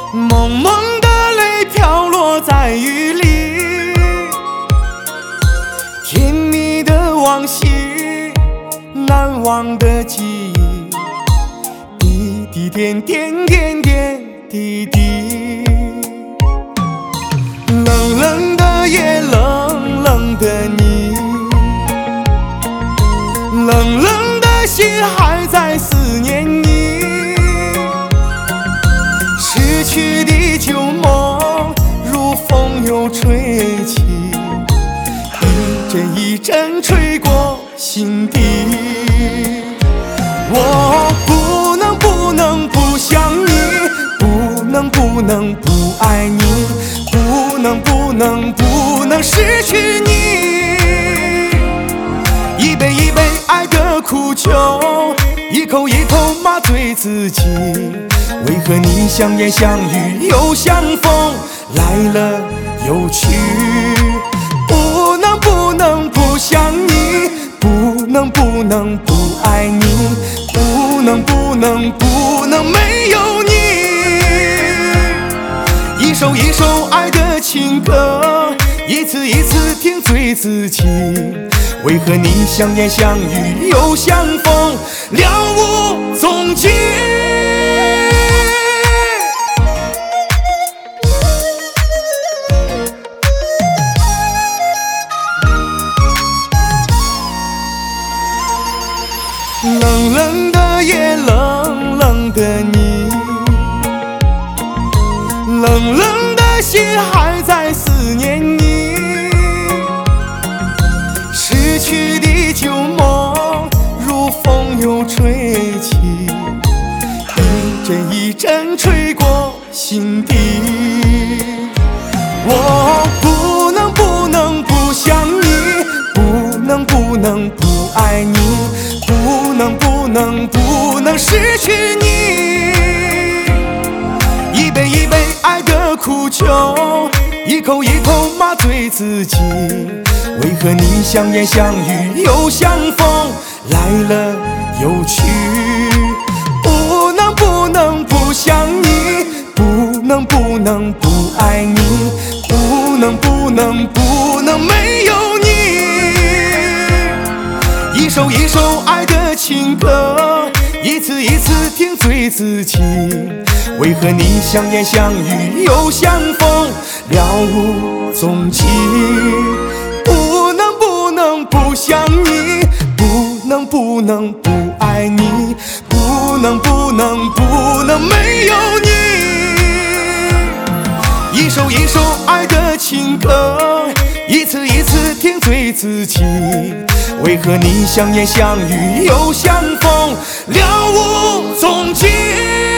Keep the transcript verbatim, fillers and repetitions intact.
蒙蒙的泪飘落在雨里，甜蜜的往昔，难忘的记忆，滴滴点点点点滴滴。冷冷的夜，冷冷的你，冷冷的心还在思念你。逝去的旧梦如风又吹起，一阵一阵吹过心底。我不能不能不想你，不能不能不爱你，不能不能不能失去你。一杯一杯爱的苦酒，一口一口麻醉自己。为何你相言相语又相逢，来了又去？不能不能不想你，不能不能不爱你，不能不能不能没有你。一首一首爱的情歌，一次一次听醉自己。为何你相言相语又相逢，了无踪迹？冷冷的夜，冷冷的你，冷冷的心还在思念你。逝去的旧梦如风又吹起，一阵一阵吹过心底。我不能不能不想你，不能不能不爱你，不能不能不能失去你。一杯一杯爱的苦酒，一口一口麻醉自己。为何你相言相语又相逢，来了又去？不能不能不想你，不能不能不爱你，不能不能不能没有你。一首一首爱的情歌，一次一次听醉自己。为何你相言相语又相逢，了无踪迹？不能不能不想你，不能不能不爱你，不能不能不能没有你。一首一首爱的情歌，一次一次听醉自己。为何你相言相语又相逢，了无踪迹？